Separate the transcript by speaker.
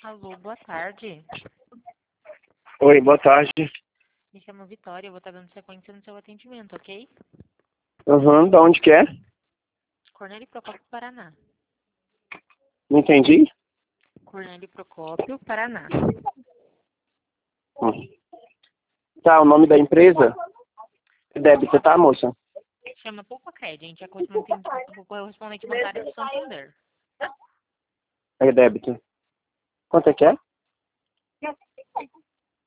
Speaker 1: Alô, boa tarde.
Speaker 2: Oi, boa tarde.
Speaker 1: Me chamo Vitória, eu vou estar dando sequência no seu atendimento, ok?
Speaker 2: Uhum, da onde que é?
Speaker 1: Cornélio Procópio, Paraná.
Speaker 2: Não entendi?
Speaker 1: Cornélio Procópio, Paraná.
Speaker 2: Hum. Tá, o nome da empresa? Débito, tá, moça?
Speaker 1: Chama Poupa Credit, é correspondente bancária de Santander.
Speaker 2: É débito. Quanto é que é?